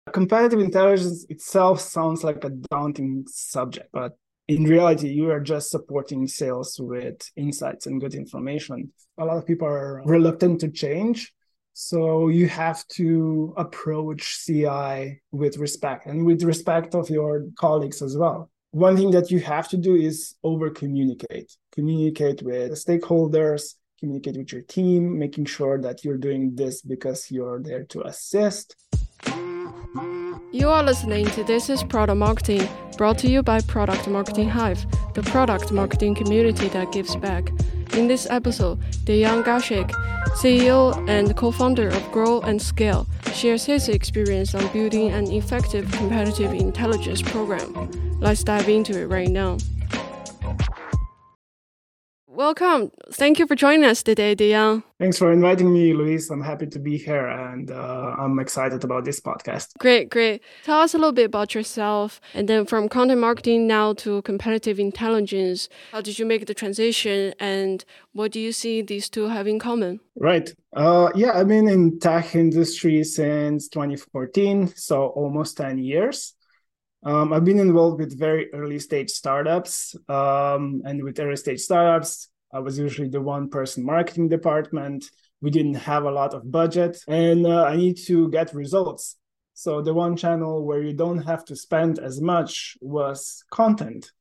Competitive intelligence itself sounds like a daunting subject, but in reality, you are just supporting sales with insights and good information. A lot of people are reluctant to change. So you have to approach CI with respect and with respect of your colleagues as well. One thing that you have to do is over communicate. Communicate with stakeholders, communicate with your team, making sure that you're doing this because you're there to assist. You are listening to This is Product Marketing, brought to you by Product Marketing Hive, the product marketing community that gives back. In this episode, Dejan Gašek, CEO and co-founder of Grow and Scale, shares his experience on building an effective competitive intelligence program. Let's dive into it right now. Welcome. Thank you for joining us today, Dejan. Thanks for inviting me, Luis. I'm happy to be here and I'm excited about this podcast. Great. Tell us a little bit about yourself and then from content marketing now to competitive intelligence. How did you make the transition and what do you see these two have in common? Right. I've been in tech industry since 2014, so almost 10 years. I've been involved with very early stage startups. And with early stage startups, I was usually the one-person marketing department. We didn't have a lot of budget and I need to get results. So the one channel where you don't have to spend as much was content.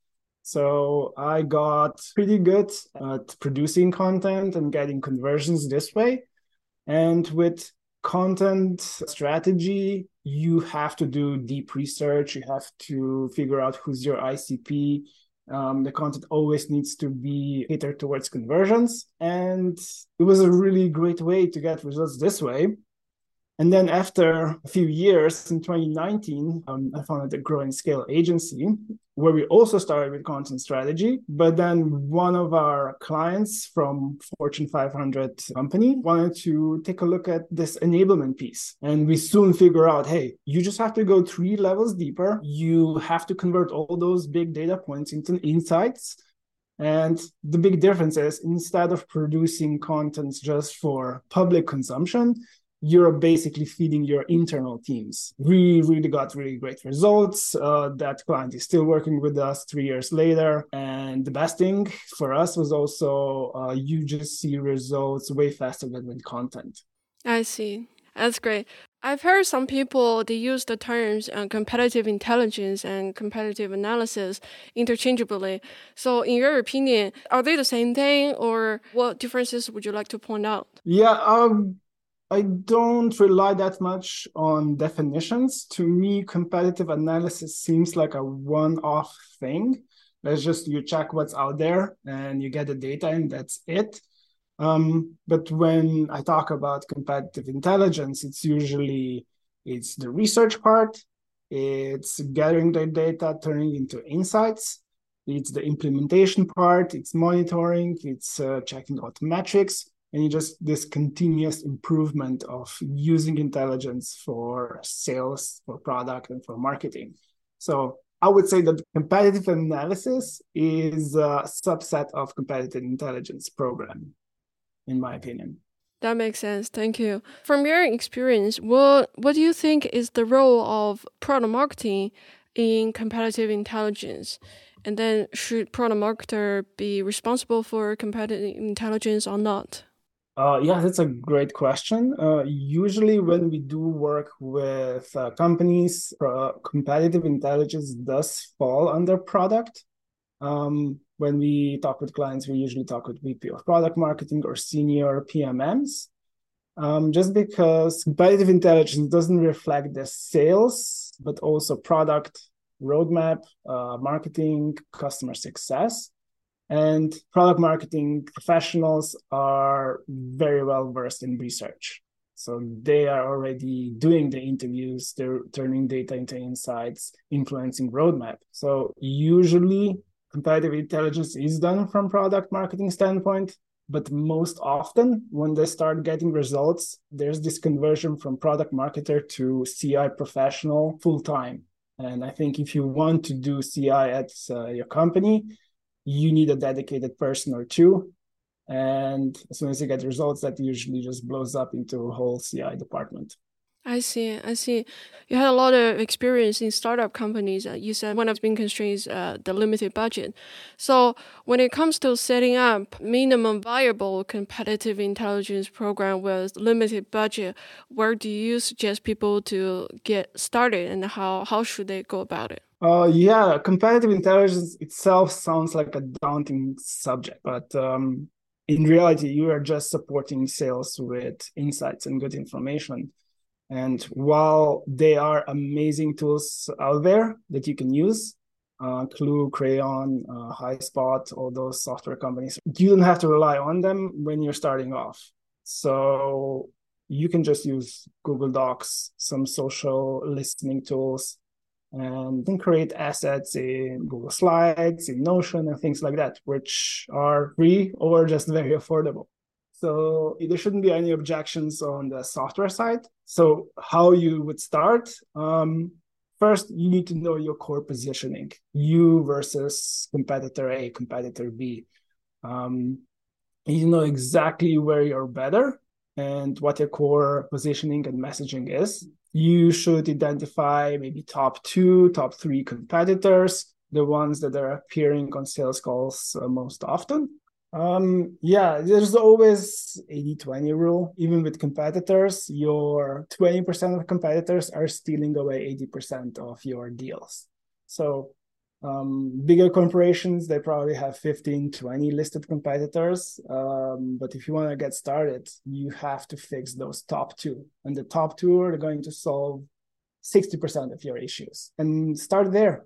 So I got pretty good at producing content and getting conversions this way. And with content strategy, you have to do deep research. You have to figure out who's your ICP. The content always needs to be catered towards conversions. And it was a really great way to get results this way. And then after a few years in 2019, I founded a Grow and Scale agency where we also started with content strategy. But then one of our clients from Fortune 500 company wanted to take a look at this enablement piece. And we soon figure out, hey, you just have to go 3 levels deeper. You have to convert all those big data points into insights. And the big difference is instead of producing content just for public consumption, you're basically feeding your internal teams. We really got really great results. That client is still working with us 3 years later. And the best thing for us was also you just see results way faster than with content. I see. That's great. I've heard some people, they use the terms competitive intelligence and competitive analysis interchangeably. So in your opinion, are they the same thing or what differences would you like to point out? I don't rely that much on definitions. To me, competitive analysis seems like a one-off thing. That's just you check what's out there and you get the data and that's it. But when I talk about competitive intelligence, it's the research part, it's gathering the data, turning into insights, it's the implementation part, it's monitoring, it's checking out metrics. And you just this continuous improvement of using intelligence for sales, for product, and for marketing. So I would say that competitive analysis is a subset of competitive intelligence program, in my opinion. That makes sense. Thank you. From your experience, what do you think is the role of product marketing in competitive intelligence? And then should product marketer be responsible for competitive intelligence or not? That's a great question. Usually when we do work with companies, competitive intelligence does fall under product. When we talk with clients, we usually talk with VP of product marketing or senior PMMs. Just because competitive intelligence doesn't reflect the sales, but also product roadmap, marketing, customer success. And product marketing professionals are very well versed in research. So they are already doing the interviews, they're turning data into insights, influencing roadmap. So usually competitive intelligence is done from product marketing standpoint, but most often when they start getting results, there's this conversion from product marketer to CI professional full-time. And I think if you want to do CI at your company, you need a dedicated person or two. And as soon as you get results, that usually just blows up into a whole CI department. I see. I see. You had a lot of experience in startup companies. You said one of the main constraints the limited budget. So when it comes to setting up minimum viable competitive intelligence program with limited budget, where do you suggest people to get started, and how should they go about it? Yeah, competitive intelligence itself sounds like a daunting subject, but in reality, you are just supporting sales with insights and good information. And while they are amazing tools out there that you can use, Clue, Crayon, HighSpot, all those software companies, you don't have to rely on them when you're starting off. So you can just use Google Docs, some social listening tools, and then create assets in Google Slides, in Notion, and things like that, which are free or just very affordable. So there shouldn't be any objections on the software side. So how you would start? First, you need to know your core positioning, you versus competitor A, competitor B. You know exactly where you're better and what your core positioning and messaging is. You should identify maybe top 2, top 3 competitors, the ones that are appearing on sales calls most often. Yeah, there's always 80-20 rule. Even with competitors, your 20% of competitors are stealing away 80% of your deals. So bigger corporations, they probably have 15, 20 listed competitors. But if you want to get started, you have to fix those top 2. And the top 2 are going to solve 60% of your issues. And start there.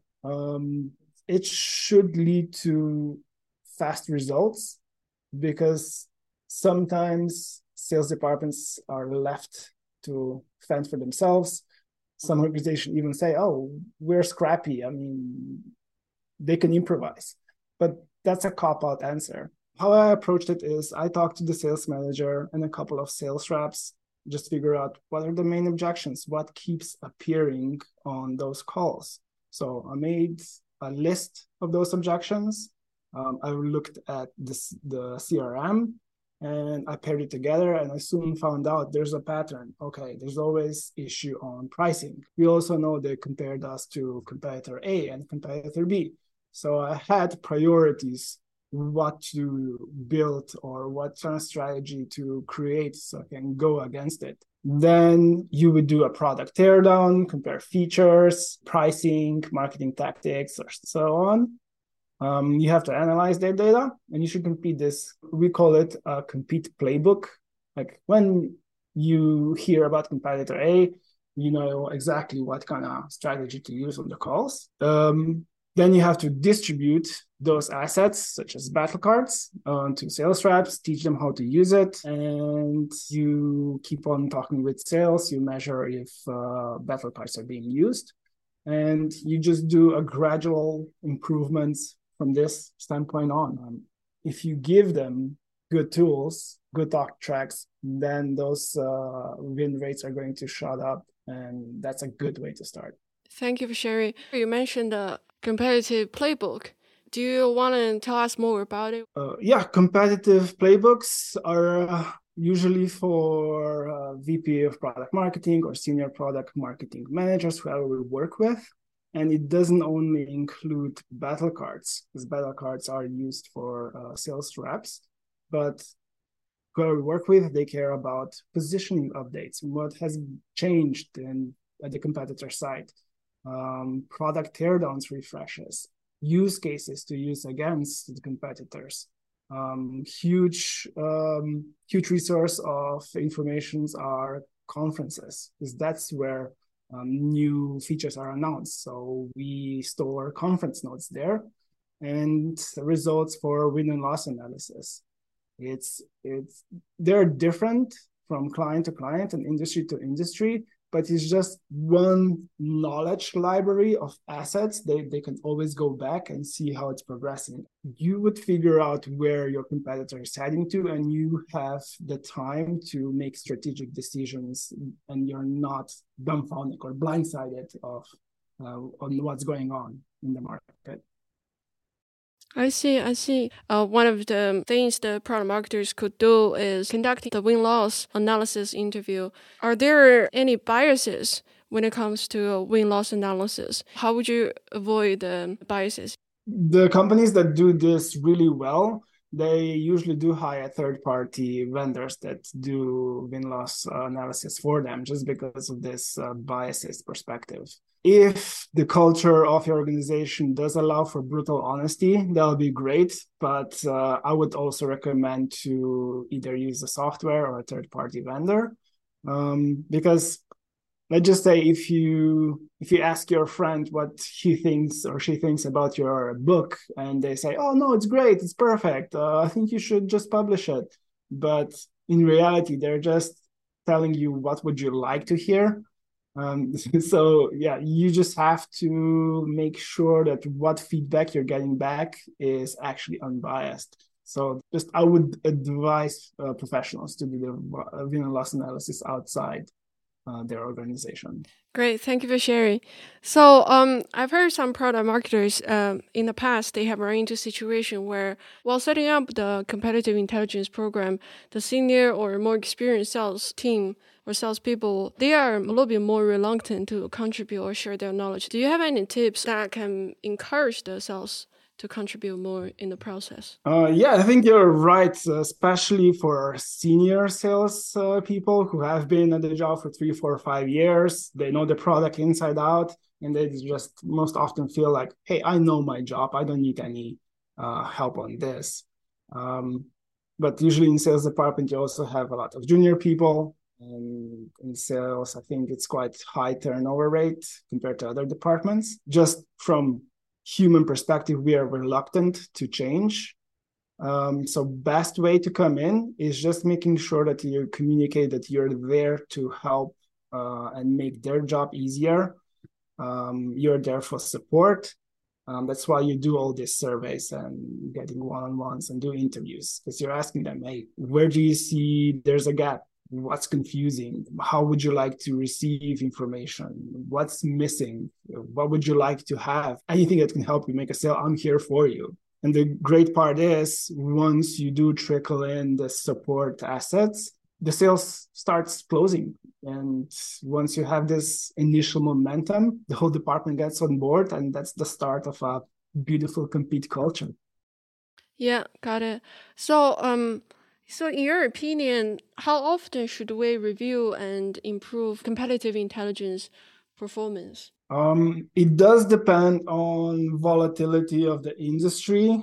It should lead to fast results, because sometimes sales departments are left to fend for themselves. Some organizations even say, oh, we're scrappy. I mean, they can improvise. But that's a cop-out answer. How I approached it is I talked to the sales manager and a couple of sales reps, just figure out what are the main objections, what keeps appearing on those calls. So I made a list of those objections. I looked at the CRM and I paired it together, and I soon found out there's a pattern. Okay, there's always issue on pricing. We also know they compared us to competitor A and competitor B. So I had priorities, what to build or what kind of strategy to create so I can go against it. Then you would do a product teardown, compare features, pricing, marketing tactics, or so on. You have to analyze their data, and you should compete this. We call it a compete playbook. Like when you hear about competitor A, you know exactly what kind of strategy to use on the calls. Then you have to distribute those assets, such as battle cards, to sales reps, teach them how to use it, and you keep on talking with sales. You measure if battle cards are being used, and you just do a gradual improvements from this standpoint on. If you give them good tools, good talk tracks, then those win rates are going to shut up, and that's a good way to start. Thank you for sharing. You mentioned the competitive playbook. Do you want to tell us more about it? Yeah, competitive playbooks are usually for VP of product marketing or senior product marketing managers, whoever we work with. And it doesn't only include battle cards, because battle cards are used for sales reps, but whoever we work with, they care about positioning updates, what has changed at the competitor side, product teardowns refreshes, use cases to use against the competitors. Huge resource of informations are conferences, because that's where new features are announced. So we store conference notes there, and the results for win and loss analysis. They're different from client to client and industry to industry, but it's just one knowledge library of assets. They can always go back and see how it's progressing. You would figure out where your competitor is heading to, and you have the time to make strategic decisions, and you're not dumbfounded or blindsided on what's going on in the market. I see, I see. One of the things the product marketers could do is conducting the win-loss analysis interview. Are there any biases when it comes to a win-loss analysis? How would you avoid biases? The companies that do this really well, they usually do hire third-party vendors that do win-loss analysis for them, just because of this biases perspective. If the culture of your organization does allow for brutal honesty, that'll be great. But I would also recommend to either use a software or a third-party vendor, because let's just say if you ask your friend what he thinks or she thinks about your book, and they say, oh no, it's great, it's perfect, I think you should just publish it, but in reality they're just telling you what would you like to hear. So yeah, you just have to make sure that what feedback you're getting back is actually unbiased. So just I would advise professionals to do the win and loss analysis outside their organization. Great, thank you for sharing. So, I've heard some product marketers in the past they have run into a situation where, while setting up the competitive intelligence program, the senior or more experienced sales team or salespeople they are a little bit more reluctant to contribute or share their knowledge. Do you have any tips that can encourage the sales to contribute more in the process? Yeah, I think you're right, especially for senior sales people who have been at the job for 3, 4, 5 years. They know the product inside out, and they just most often feel like, hey, I know my job. I don't need any help on this. But usually in sales department, you also have a lot of junior people. And in sales, I think it's quite high turnover rate compared to other departments. Just from human perspective, we are reluctant to change. So best way to come in is just making sure that you communicate that you're there to help and make their job easier. You're there for support. That's why you do all these surveys and getting one-on-ones and do interviews, because you're asking them, hey, where do you see there's a gap? What's confusing? How would you like to receive information? What's missing? What would you like to have? Anything that can help you make a sale, I'm here for you. And the great part is, once you do trickle in the support assets, the sales starts closing. And once you have this initial momentum, the whole department gets on board, and that's the start of a beautiful compete culture. Yeah, got it. So in your opinion, how often should we review and improve competitive intelligence performance? It does depend on volatility of the industry.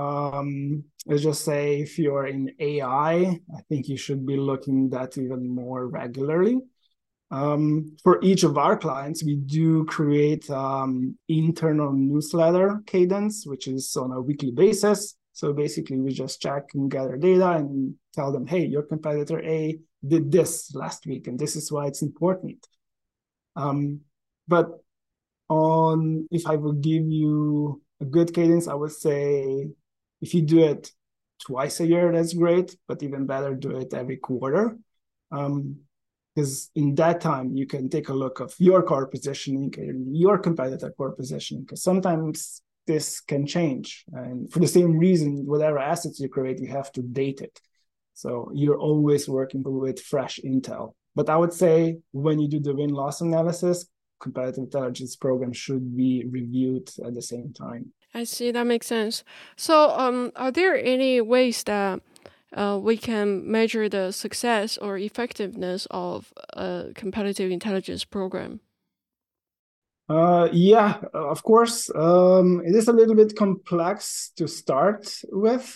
Let's just say if you're in AI, I think you should be looking at that even more regularly. For each of our clients, we do create internal newsletter cadence, which is on a weekly basis. So basically, we just check and gather data and tell them, hey, your competitor A did this last week, and this is why it's important. But if I would give you a good cadence, I would say if you do it twice a year, that's great, but even better, do it every quarter. Because in that time, you can take a look of your core positioning, your competitor core positioning, because sometimes this can change. And for the same reason, whatever assets you create, you have to date it. So you're always working with fresh intel. But I would say when you do the win-loss analysis, competitive intelligence program should be reviewed at the same time. I see, that makes sense. So are there any ways that we can measure the success or effectiveness of a competitive intelligence program? Yeah, of course. It is a little bit complex to start with.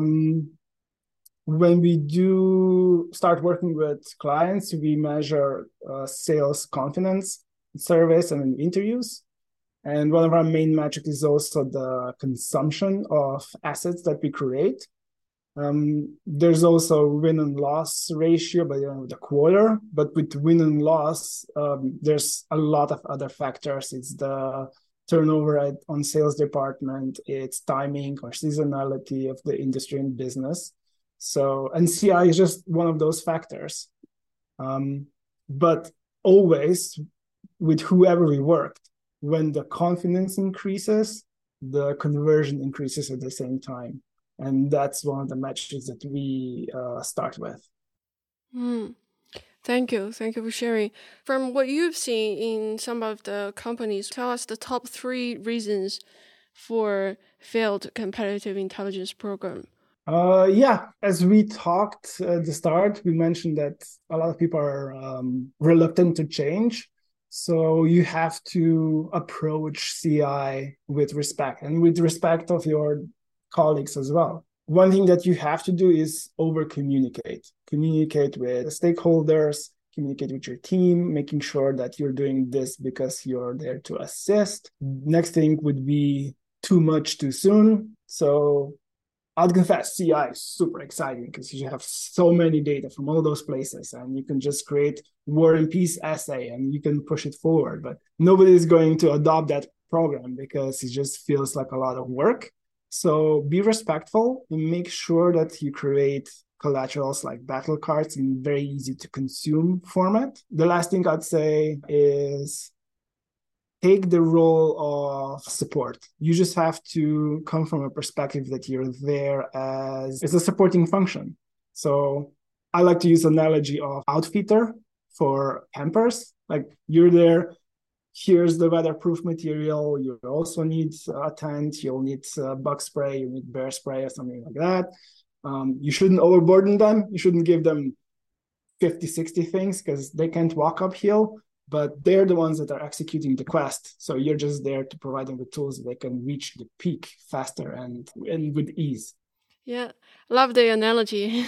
When we do start working with clients, we measure sales confidence surveys and interviews. And one of our main metrics is also the consumption of assets that we create. There's also win and loss ratio by the end of the quarter, but with win and loss, there's a lot of other factors. It's the turnover on sales department, it's timing or seasonality of the industry and business. So NCI is just one of those factors. But always with whoever we worked, when the confidence increases, the conversion increases at the same time. And that's one of the metrics that we start with. Thank you. Thank you for sharing. From what you've seen in some of the companies, tell us the top 3 reasons for failed competitive intelligence program. As we talked at the start, we mentioned that a lot of people are reluctant to change. So you have to approach CI with respect and with respect of your colleagues as well. One thing that you have to do is over-communicate. Communicate with stakeholders, communicate with your team, making sure that you're doing this because you're there to assist. Next thing would be too much too soon. So I'll confess, CI is super exciting because you have so many data from all those places and you can just create War and Peace essay and you can push it forward. But nobody is going to adopt that program because it just feels like a lot of work. So be respectful and make sure that you create collaterals like battle cards in very easy to consume format. The last thing I'd say is take the role of support. You just have to come from a perspective that you're there as a supporting function. So I like to use the analogy of outfitter for campers. Like you're there, here's the weatherproof material. You also need a tent. You'll need bug spray. You need bear spray or something like that. You shouldn't overburden them. You shouldn't give them 50, 60 things because they can't walk uphill, but they're the ones that are executing the quest. So you're just there to provide them with tools that they can reach the peak faster and with ease. Yeah, love the analogy.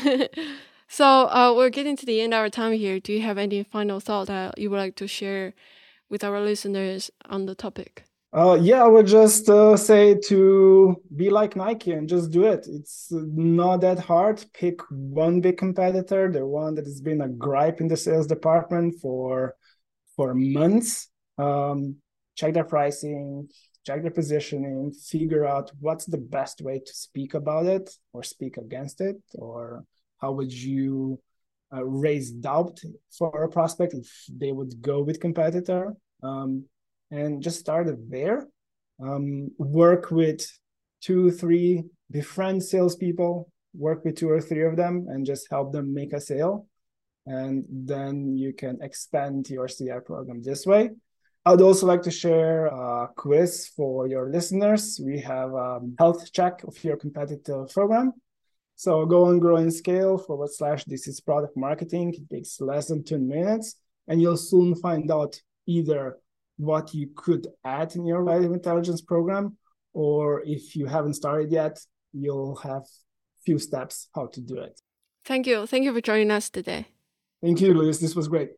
So we're getting to the end of our time here. Do you have any final thought that you would like to share with our listeners on the topic? I would just say to be like Nike and just do it. It's not that hard. Pick one big competitor, the one that has been a gripe in the sales department for months. Check their pricing, check their positioning, figure out what's the best way to speak about it or speak against it, or how would you raise doubt for a prospect if they would go with competitor. And just start it there. Work with 2-3 befriend salespeople, work with 2 or 3 of them and just help them make a sale. And then you can expand your CI program this way. I'd also like to share a quiz for your listeners. We have a health check of your competitive program. So go on Grow and Scale / this is product marketing. It takes less than 2 minutes and you'll soon find out either what you could add in your competitive intelligence program, or if you haven't started yet, you'll have few steps how to do it. Thank you. Thank you for joining us today. Thank you, Luis. This was great.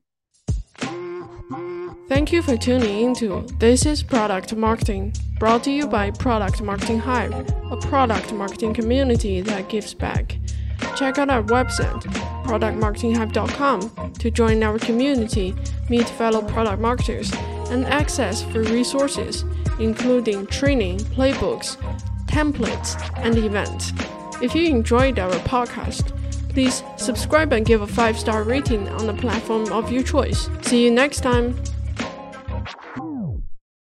Thank you for tuning into This is Product Marketing, brought to you by Product Marketing Hive, a product marketing community that gives back. Check out our website, productmarketinghive.com, to join our community, meet fellow product marketers, and access free resources, including training, playbooks, templates, and events. If you enjoyed our podcast, please subscribe and give a 5-star rating on the platform of your choice. See you next time.